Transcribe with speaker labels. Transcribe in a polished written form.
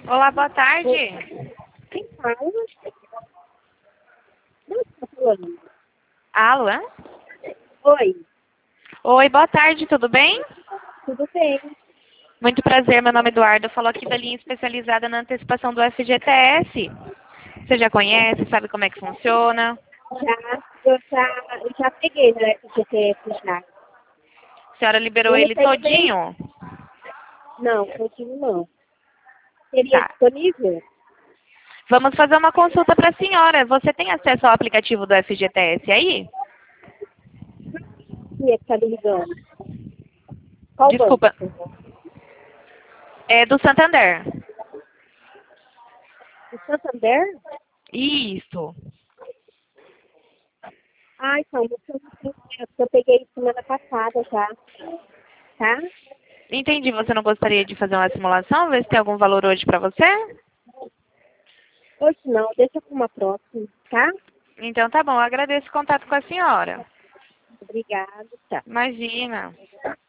Speaker 1: Olá, boa tarde.
Speaker 2: Quem fala? Não está falando.
Speaker 1: Alô? Hã?
Speaker 2: Oi,
Speaker 1: Oi, boa tarde, tudo bem?
Speaker 2: tudo bem?
Speaker 1: Muito prazer, meu nome é Eduardo. Eu falo aqui da linha especializada na antecipação do FGTS. Você já conhece, sabe como é que funciona?
Speaker 2: Eu já peguei no FGTS já.
Speaker 1: A senhora liberou
Speaker 2: Eu não
Speaker 1: ele
Speaker 2: sei se...
Speaker 1: todinho?
Speaker 2: Não, contigo não. Seria
Speaker 1: Tá.
Speaker 2: disponível?
Speaker 1: Vamos fazer uma consulta para a senhora. Você tem acesso ao aplicativo do FGTS aí?
Speaker 2: Quem é que está me ligando? Qual banco?
Speaker 1: Desculpa, é do Santander.
Speaker 2: O Santander?
Speaker 1: Isso.
Speaker 2: Ah, então, eu peguei semana passada já, tá?
Speaker 1: Entendi. Você não gostaria de fazer uma simulação? Ver se tem algum valor hoje para você?
Speaker 2: Hoje não, deixa para uma próxima, tá?
Speaker 1: Então tá bom. Eu agradeço o contato com a senhora.
Speaker 2: Obrigada, tchau.
Speaker 1: Imagina.